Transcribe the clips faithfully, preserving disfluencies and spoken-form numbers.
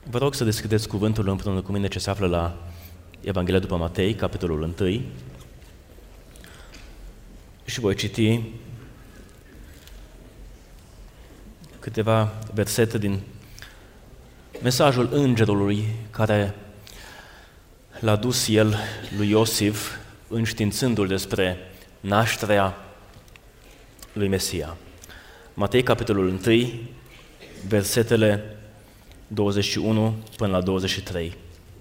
Vă rog să deschideți cuvântul împreună cu mine ce se află la Evanghelia după Matei, capitolul unu. Și voi citi câteva versete din mesajul îngerului care l-a dus el lui Iosif înștiințându-l despre nașterea lui Mesia. Matei, capitolul unu, versetele douăzeci și unu până la douăzeci și trei.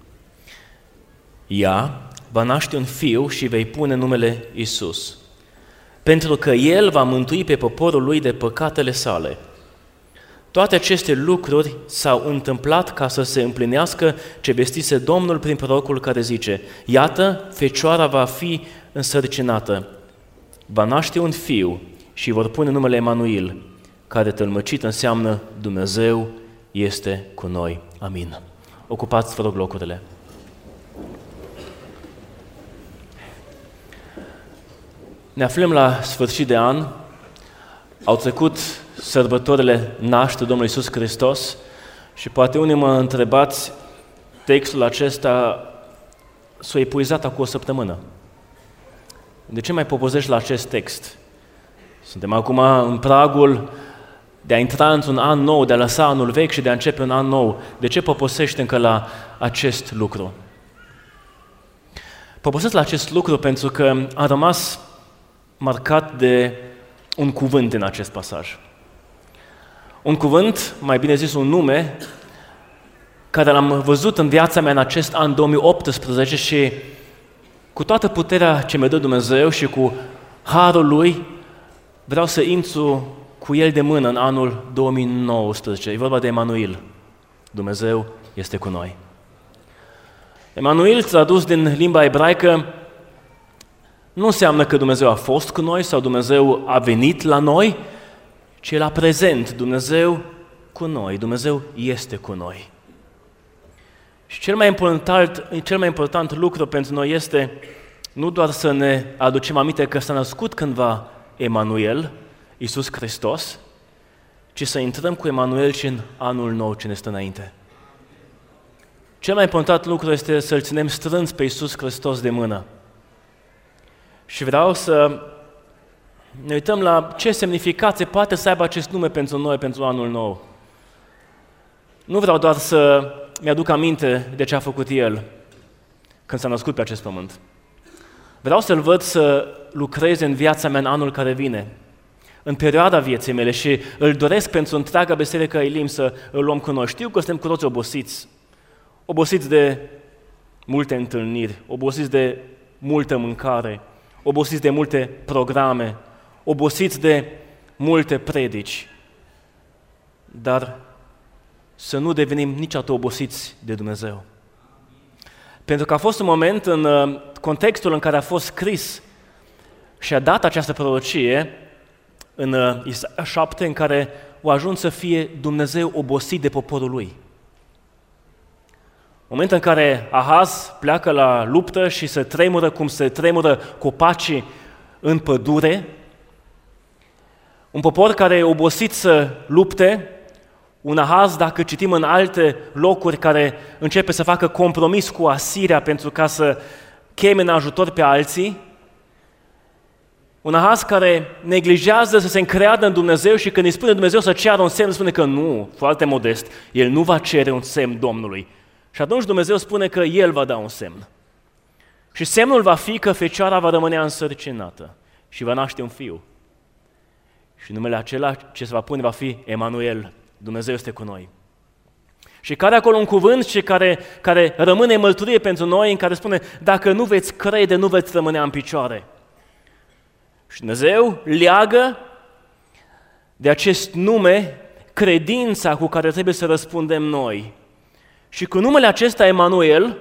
Ea va naște un fiu și vei pune numele Iisus, pentru că El va mântui pe poporul Lui de păcatele sale. Toate aceste lucruri s-au întâmplat ca să se împlinească ce vestise Domnul prin prorocul care zice: iată, fecioara va fi însărcinată, va naște un fiu și vor pune numele Emanuel, care tălmăcit înseamnă Dumnezeu este cu noi. Amin. Ocupați, vă rog, locurile. Ne aflăm la sfârșit de an, au trecut sărbătorile nașterii Domnului Iisus Hristos și poate unii mă întrebați, textul acesta s-a epuizat acum o săptămână. De ce mai popozești la acest text? Suntem acum în pragul de a intra într-un an nou, de a lăsa anul vechi și de a începe un an nou. De ce poposești încă la acest lucru? Poposesc la acest lucru pentru că a rămas marcat de un cuvânt în acest pasaj. Un cuvânt, mai bine zis un nume, care l-am văzut în viața mea în acest an două mii optsprezece și cu toată puterea ce mi-a dat Dumnezeu și cu harul Lui, vreau să intru cu El de mână în anul două mii nouăsprezece. E vorba de Emanuel. Dumnezeu este cu noi. Emanuel, tradus din limba ebraică, nu înseamnă că Dumnezeu a fost cu noi sau Dumnezeu a venit la noi, ci e la prezent. Dumnezeu cu noi. Dumnezeu este cu noi. Și cel mai important, cel mai important lucru pentru noi este nu doar să ne aducem aminte că s-a născut cândva Emanuel, Iisus Hristos, ci să intrăm cu Emanuel și în anul nou ce ne stă înainte. Cel mai important lucru este să-L ținem strâns pe Iisus Hristos de mână. Și vreau să ne uităm la ce semnificație poate să aibă acest nume pentru noi, pentru anul nou. Nu vreau doar să mi-aduc aminte de ce a făcut El când s-a născut pe acest pământ. Vreau să-L văd să lucreze în viața mea în anul care vine, în perioada vieții mele și îl doresc pentru întreaga biserică a Elim să îl luăm cu noi. Știu că suntem cu toți obosiți, obosiți de multe întâlniri, obosiți de multă mâncare, obosiți de multe programe, obosiți de multe predici, dar să nu devenim niciodată obosiți de Dumnezeu. Pentru că a fost un moment în contextul în care a fost scris și a dat această prorocie, în Isaia șapte, în care a ajuns să fie Dumnezeu obosit de poporul Lui. Moment în care Ahaz pleacă la luptă și se tremură cum se tremură copacii în pădure, un popor care e obosit să lupte, un Ahaz, dacă citim în alte locuri, care începe să facă compromis cu Asiria pentru ca să cheme în ajutor pe alții, un Ahaz care neglijează să se încreadă în Dumnezeu și când îi spune Dumnezeu să ceară un semn, spune că nu, foarte modest, El nu va cere un semn Domnului. Și atunci Dumnezeu spune că El va da un semn. Și semnul va fi că fecioara va rămâne însărcinată și va naște un fiu. Și numele acela ce se va pune va fi Emanuel, Dumnezeu este cu noi. Și care acolo un cuvânt și care, care rămâne mărturie pentru noi, în care spune, dacă nu veți crede, nu veți rămâne în picioare. Și Dumnezeu leagă de acest nume credința cu care trebuie să răspundem noi. Și cu numele acesta Emanuel,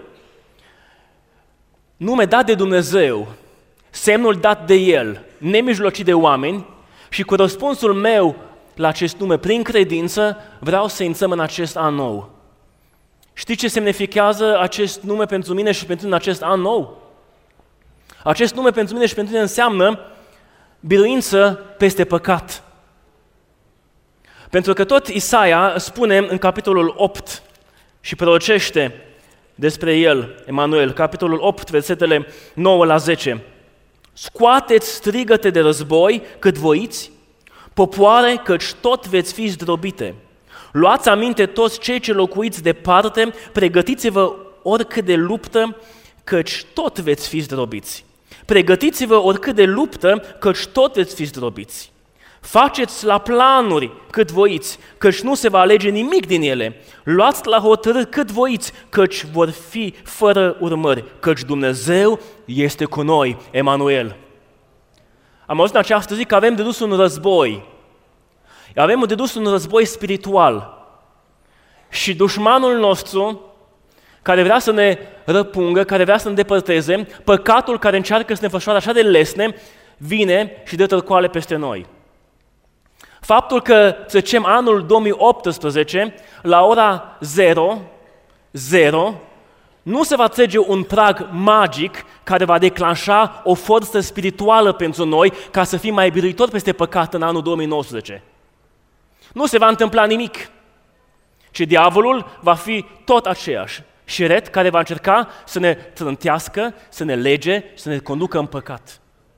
nume dat de Dumnezeu, semnul dat de El, nemijlocit de oameni, și cu răspunsul meu la acest nume prin credință, vreau să intrăm în acest an nou. Știi ce semnifichează acest nume pentru mine și pentru în acest an nou? Acest nume pentru mine și pentru mine înseamnă biruință peste păcat. Pentru că tot Isaia spune în capitolul opt și prorocește despre el, Emanuel, capitolul opt, versetele nouă la zece. Scoateți strigăte de război cât voiți, popoare, căci tot veți fi zdrobite. Luați aminte toți cei ce locuiți departe, pregătiți-vă oricât de luptă, căci tot veți fi zdrobiți. Pregătiți-vă oricât de luptă, căci tot veți fi zdrobiți. Faceți la planuri cât voiți, căci nu se va alege nimic din ele. Luați la hotărâri cât voiți, căci vor fi fără urmări, căci Dumnezeu este cu noi, Emanuel. Am auzit în această zi că avem de dus un război. Avem de dus un război spiritual. Și dușmanul nostru, care vrea să ne răpungă, care vrea să ne îndepărteze, păcatul care încearcă să ne fășoare așa de lesne, vine și dă târcoale peste noi. Faptul că zicem anul două mii optsprezece, la ora zero, zero, nu se va trage un prag magic care va declanșa o forță spirituală pentru noi ca să fim mai biruitori peste păcat în anul două mii nouăsprezece. Nu se va întâmpla nimic, ci diavolul va fi tot aceeași șiret care va încerca să ne trântească, să ne lege, să ne conducă în păcat.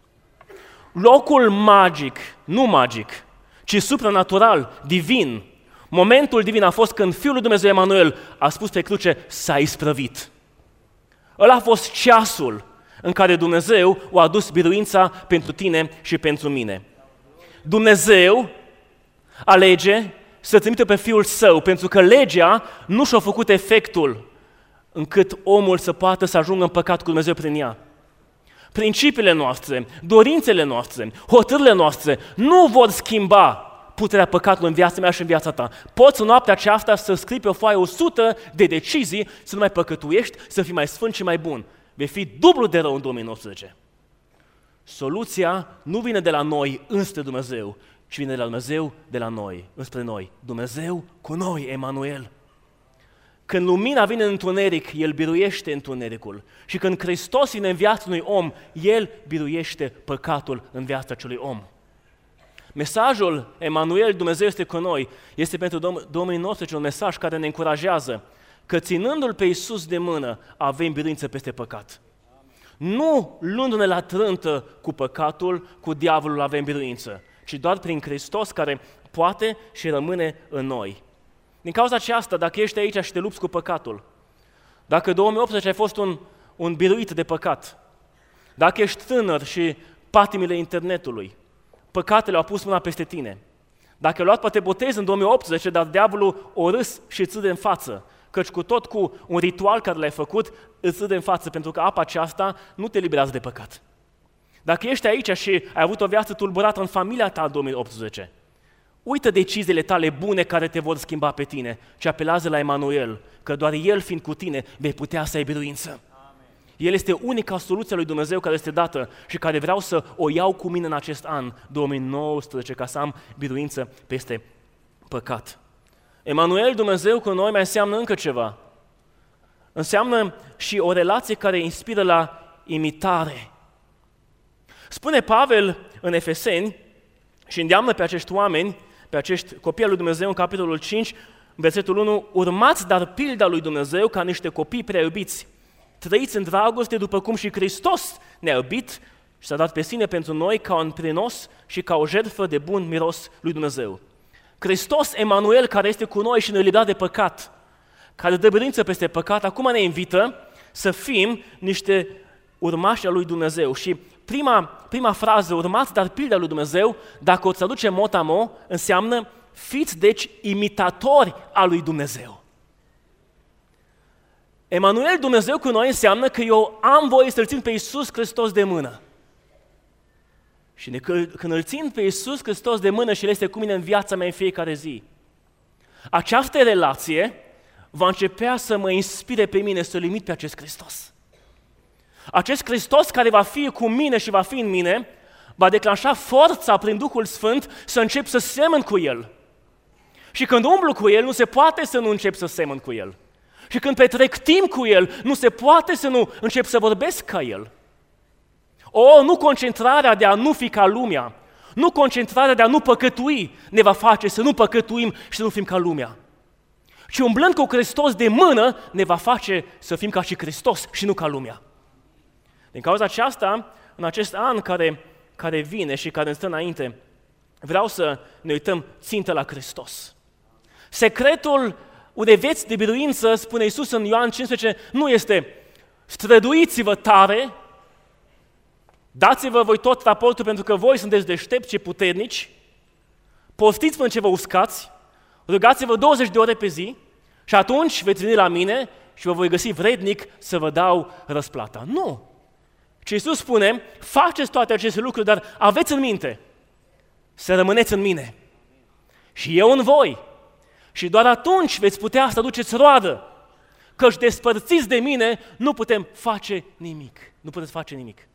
Locul magic, nu magic, ci supranatural, divin, momentul divin a fost când Fiul lui Dumnezeu Emanuel a spus pe cruce, s-a isprăvit. Ăla a fost ceasul în care Dumnezeu a adus biruința pentru tine și pentru mine. Dumnezeu alege să trimite pe Fiul Său, pentru că legea nu și-a făcut efectul încât omul să poată să ajungă în păcat cu Dumnezeu prin ea. Principiile noastre, dorințele noastre, hotărârile noastre nu vor schimba puterea păcatului în viața mea și în viața ta. Poți în noaptea aceasta să scrii pe o foaie o sută de decizii să nu mai păcătuiești, să fii mai sfânt și mai bun. Vei fi dublu de rău în două mii nouăsprezece. Soluția nu vine de la noi înspre Dumnezeu, ci vine de la Dumnezeu de la noi, înspre noi. Dumnezeu cu noi, Emanuel. Când lumina vine în întuneric, El biruiește întunericul. Și când Hristos vine în viața unui om, El biruiește păcatul în viața acelui om. Mesajul Emanuel, Dumnezeu este cu noi, este pentru două mii nouăsprezece un mesaj care ne încurajează că ținându-L pe Iisus de mână, avem biruință peste păcat. Nu luându-ne la trântă cu păcatul, cu diavolul avem biruință, ci doar prin Hristos care poate și rămâne în noi. Din cauza aceasta, dacă ești aici și te lupți cu păcatul, dacă două mii optsprezece ai fost un, un biruit de păcat, dacă ești tânăr și patimile internetului, păcatele au pus mâna peste tine, dacă ai luat poate botez în două mii optsprezece, dar diavolul o râs și îți râde în față, căci cu tot cu un ritual care l-ai făcut, îți râde în față, pentru că apa aceasta nu te eliberează de păcat. Dacă ești aici și ai avut o viață tulburată în familia ta în două mii optsprezece, uită deciziile tale bune care te vor schimba pe tine, ci apelează la Emanuel, că doar El fiind cu tine vei putea să ai biruință. El este unica soluție a lui Dumnezeu care este dată și care vreau să o iau cu mine în acest an două mii nouăsprezece ca să am biruință peste păcat. Emanuel, Dumnezeu cu noi, mai înseamnă încă ceva. Înseamnă și o relație care inspiră la imitare. Spune Pavel în Efeseni și îndeamnă pe acești oameni, pe acești copii al lui Dumnezeu în capitolul cinci, versetul unu, urmați dar pilda lui Dumnezeu ca niște copii prea iubiți. Trăiți în dragoste după cum și Hristos ne-a iubit și s-a dat pe sine pentru noi ca un prinos și ca o jertfă de bun miros lui Dumnezeu. Hristos, Emanuel, care este cu noi și ne-a eliberat de păcat, care dă biruință peste păcat, acum ne invită să fim niște urmași al lui Dumnezeu. Și prima, prima frază, urmați dar pilda lui Dumnezeu, dacă o traducem mot-a-mot, înseamnă fiți deci imitatori al lui Dumnezeu. Emanuel, Dumnezeu cu noi, înseamnă că eu am voie să-L țin pe Iisus Hristos de mână. Și când îl țin pe Iisus Hristos de mână și El este cu mine în viața mea în fiecare zi, această relație va începea să mă inspire pe mine să-L imit pe acest Hristos. Acest Hristos care va fi cu mine și va fi în mine, va declanșa forța prin Duhul Sfânt să încep să semăn cu El. Și când umblu cu El, nu se poate să nu încep să semăn cu El. Și când petrec timp cu El, nu se poate să nu încep să vorbesc ca El. O, nu concentrarea de a nu fi ca lumea, nu concentrarea de a nu păcătui ne va face să nu păcătuim și să nu fim ca lumea. ci umblând cu Hristos de mână ne va face să fim ca și Hristos și nu ca lumea. Din cauza aceasta, în acest an care, care vine și care îmi stă înainte, vreau să ne uităm țintă la Hristos. Secretul unei vieți de biruință, spune Iisus în Ioan cincisprezece, nu este străduiți-vă tare, dați-vă voi tot raportul pentru că voi sunteți deștepți și puternici, poftiți până ce vă uscați, rugați-vă douăzeci de ore pe zi și atunci veți veni la mine și vă voi găsi vrednic să vă dau răsplata. Nu! Și Iisus spune, faceți toate aceste lucruri, dar aveți în minte să rămâneți în mine și eu în voi. Și doar atunci veți putea să aduceți roadă, căci despărțiți de mine nu putem face nimic. Nu puteți face nimic.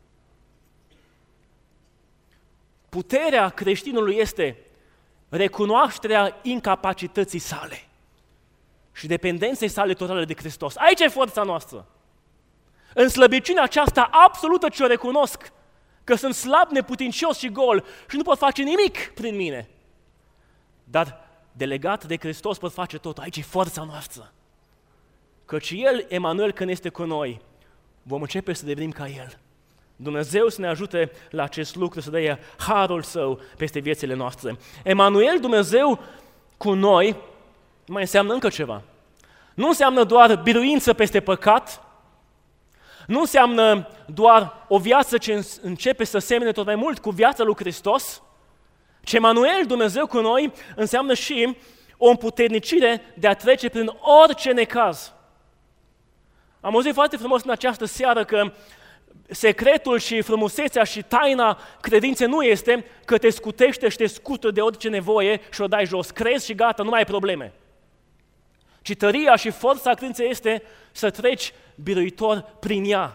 Puterea creștinului este recunoașterea incapacității sale și dependenței sale totale de Hristos. Aici e forța noastră. În slăbiciunea aceasta absolută ce o recunosc, că sunt slab, neputincios și gol și nu pot face nimic prin mine. Dar delegat de Hristos pot face tot. Aici e forța noastră. Căci El, Emanuel, când este cu noi, vom începe să devenim ca El. Dumnezeu să ne ajute la acest lucru, să dea harul Său peste viețile noastre. Emanuel, Dumnezeu cu noi, mai înseamnă încă ceva. Nu înseamnă doar biruință peste păcat, nu înseamnă doar o viață ce începe să semene tot mai mult cu viața lui Hristos, ci Emanuel, Dumnezeu cu noi, înseamnă și o împuternicire de a trece prin orice necaz. Am auzit foarte frumos în această seară că secretul și frumusețea și taina credinței nu este că te scutește și te scută de orice nevoie și o dai jos. Crezi și gata, nu mai ai probleme. Ci tăria și forța credinței este să treci biruitor prin ea.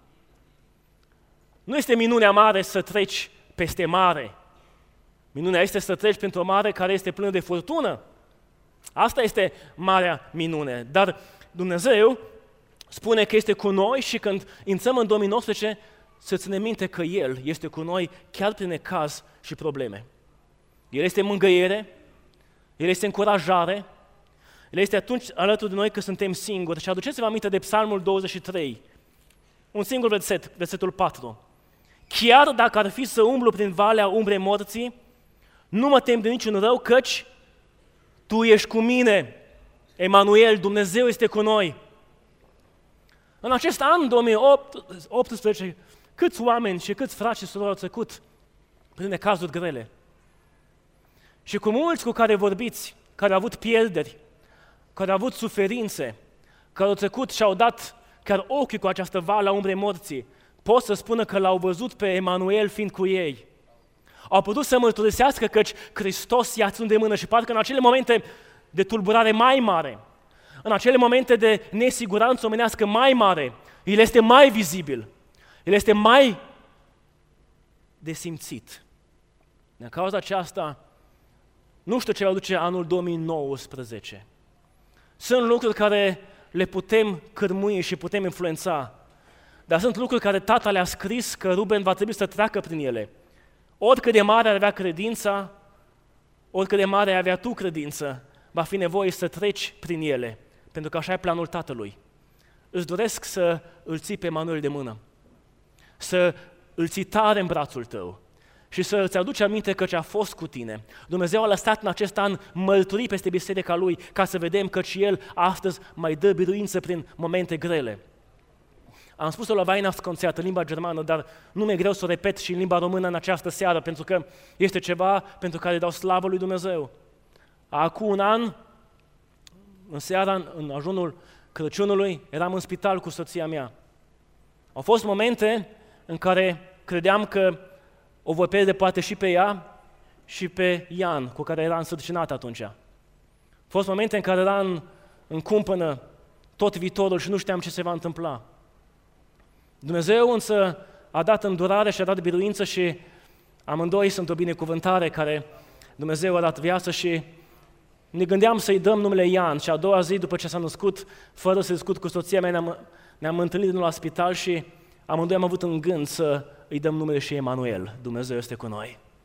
Nu este minunea mare să treci peste mare. Minunea este să treci printr-o mare care este plină de furtună. Asta este marea minune. Dar Dumnezeu spune că este cu noi și când intrăm în două mii nouăsprezece, să ținem minte că El este cu noi chiar prin necaz și probleme. El este mângâiere, El este încurajare, El este atunci alături de noi că suntem singuri. Și aduceți-vă aminte de Psalmul douăzeci și trei, un singur verset, versetul patru. Chiar dacă ar fi să umblu prin valea umbrei morții, nu mă tem de niciun rău, căci Tu ești cu mine. Emanuel, Dumnezeu este cu noi. În acest an două mii optsprezece, câți oameni și câți frați și surori au trecut prin necazuri grele? Și cu mulți cu care vorbiți, care au avut pierderi, care au avut suferințe, care au trecut și au dat chiar ochii cu această vală a umbrei morții, pot să spună că l-au văzut pe Emanuel fiind cu ei. Au putut să mărturisească căci Hristos i-a ținut de mână și parcă în acele momente de tulburare mai mare, în acele momente de nesiguranță omenească mai mare, El este mai vizibil, El este mai de simțit. Din cauza aceasta, nu știu ce va duce anul două mii nouăsprezece. Sunt lucruri care le putem cârmui și putem influența, dar sunt lucruri care Tata le-a scris că Ruben va trebui să treacă prin ele. Oricât de mare ar avea credința, oricât de mare ai avea tu credință, va fi nevoie să treci prin ele, pentru că așa e planul Tatălui. Îți doresc să îl ții pe Emanuel de mână, să îl ții tare în brațul tău și să îți aduci aminte că ce a fost cu tine. Dumnezeu a lăsat în acest an mărturii peste biserica Lui ca să vedem că și El astăzi mai dă biruință prin momente grele. Am spus-o la Weihnachtskonzert în limba germană, dar nu mi-e greu să o repet și în limba română în această seară, pentru că este ceva pentru care dau slavă lui Dumnezeu. Acum un an, în seara, în ajunul Crăciunului, eram în spital cu soția mea. Au fost momente în care credeam că o voi pierde poate și pe ea și pe Ian, cu care era însărcinat atunci. Au fost momente în care era în, în cumpănă tot viitorul și nu știam ce se va întâmpla. Dumnezeu însă a dat îndurare și a dat biruință și amândoi sunt o binecuvântare care Dumnezeu a dat viață și ne gândeam să-i dăm numele Ian și a doua zi după ce s-a născut, fără să discut cu soția mea, ne-am, ne-am întâlnit la spital și amândoi am avut în gând să îi dăm numele și Emanuel, Dumnezeu este cu noi.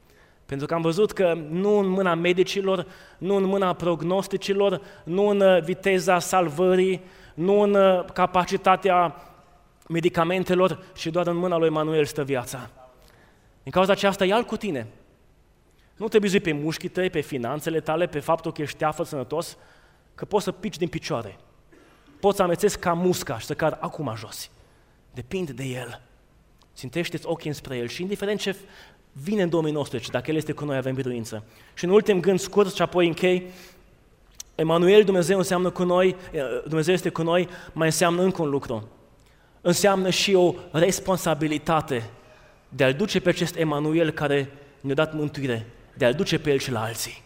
Pentru că am văzut că nu în mâna medicilor, nu în mâna prognosticilor, nu în viteza salvării, nu în capacitatea medicamentelor, ci doar în mâna lui Emanuel stă viața. Din cauza aceasta, ia-L cu tine. Nu te bizui pe mușchii tăi, pe finanțele tale, pe faptul că ești teafăr sănătos, că poți să pici din picioare. Poți să amețesc ca musca și să cad acum jos. Depinde de El. Țintește-ți ochii înspre El și indiferent ce vine în două mii nouăsprezece, dacă El este cu noi, avem biruință. Și în ultim gând scurt și apoi închei, Emanuel, Dumnezeu înseamnă cu noi, Dumnezeu este cu noi, mai înseamnă încă un lucru. Înseamnă și o responsabilitate de a-L duce pe acest Emanuel care ne-a dat mântuire, de a-L duce pe El și la alții.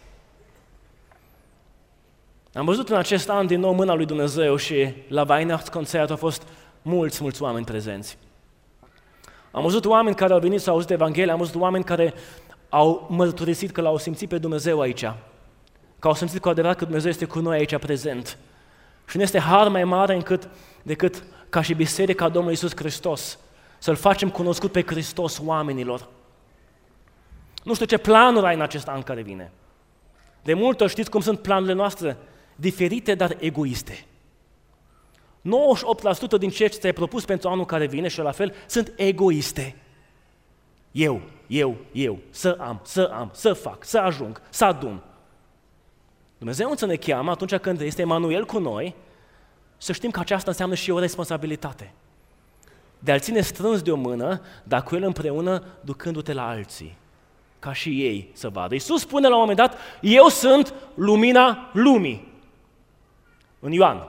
Am văzut în acest an din nou mâna lui Dumnezeu și la Weihnachtskonzert au fost mulți, mulți oameni prezenți. Am văzut oameni care au venit să au auzit Evanghelia, am văzut oameni care au mărturisit că L-au simțit pe Dumnezeu aici, că au simțit cu adevărat că Dumnezeu este cu noi aici prezent. Și nu este har mai mare încât, decât ca și Biserica Domnului Iisus Hristos, să-L facem cunoscut pe Hristos oamenilor. Nu știu ce planuri ai în acest an care vine. De multe ori știți cum sunt planurile noastre, diferite, dar egoiste. nouăzeci și opt la sută din ceea ce ți-ai propus pentru anul care vine și la fel, sunt egoiste. Eu, eu, eu, să am, să am, să fac, să ajung, să adun. Dumnezeu însă ne cheamă atunci când este Emanuel cu noi, să știm că aceasta înseamnă și o responsabilitate. De a-L ține strâns de o mână, dar cu El împreună, ducându-te la alții, ca și ei să vadă. Iisus spune la un moment dat, eu sunt lumina lumii. În Ioan.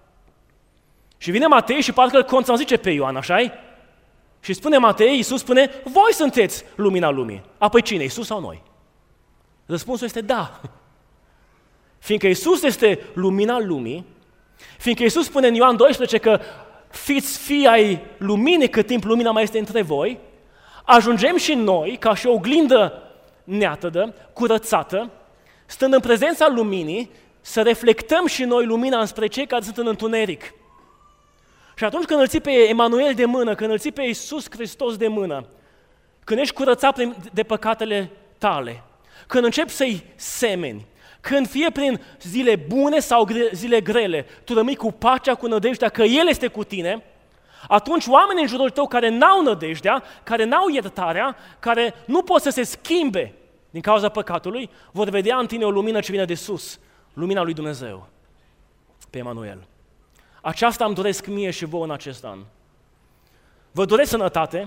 Și vine Matei și parcă îl contrazice pe Ioan, așa-i? Și spune Matei, Iisus spune, voi sunteți lumina lumii. Apoi cine, Iisus sau noi? Răspunsul este da. Fiindcă Iisus este lumina lumii, fiindcă Iisus spune în Ioan doisprezece că fiți fii ai luminii cât timp lumina mai este între voi, ajungem și noi, ca și o oglindă neatădă, curățată, stând în prezența luminii, să reflectăm și noi lumina înspre cei care sunt în întuneric. Și atunci când îl ții pe Emanuel de mână, când îl ții pe Iisus Hristos de mână, când ești curățat de păcatele tale, când începi să-i semeni, când fie prin zile bune sau zile grele, tu rămâi cu pacea, cu nădejdea că El este cu tine, atunci oamenii în jurul tău care n-au nădejdea, care n-au iertarea, care nu pot să se schimbe din cauza păcatului, vor vedea în tine o lumină ce vine de sus, lumina lui Dumnezeu, pe Emanuel. Aceasta îmi doresc mie și vouă în acest an. Vă doresc sănătate,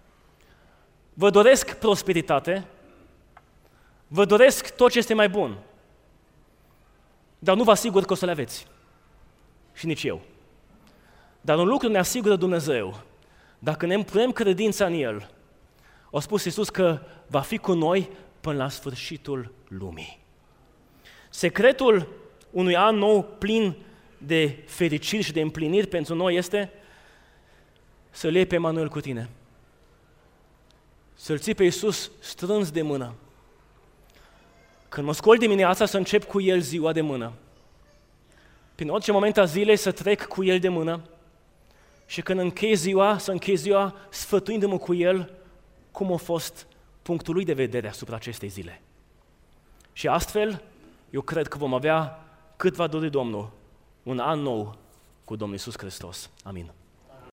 vă doresc prosperitate, vă doresc tot ce este mai bun, dar nu vă asigur că o să le aveți. Și nici eu. Dar un lucru ne asigură Dumnezeu. Dacă ne punem credința în El, a spus Iisus că va fi cu noi până la sfârșitul lumii. Secretul unui an nou plin de fericiri și de împliniri pentru noi este să-L iei pe Emanuel cu tine. Să-L ții pe Iisus strâns de mână. Când mă scol dimineața să încep cu El ziua de mână. Prin orice moment a zilei să trec cu El de mână și când închei ziua, să închei ziua sfătuindu-mă cu El cum a fost punctul lui de vedere asupra acestei zile. Și astfel, eu cred că vom avea cât va dori Domnul, un an nou cu Domnul Iisus Hristos. Amin.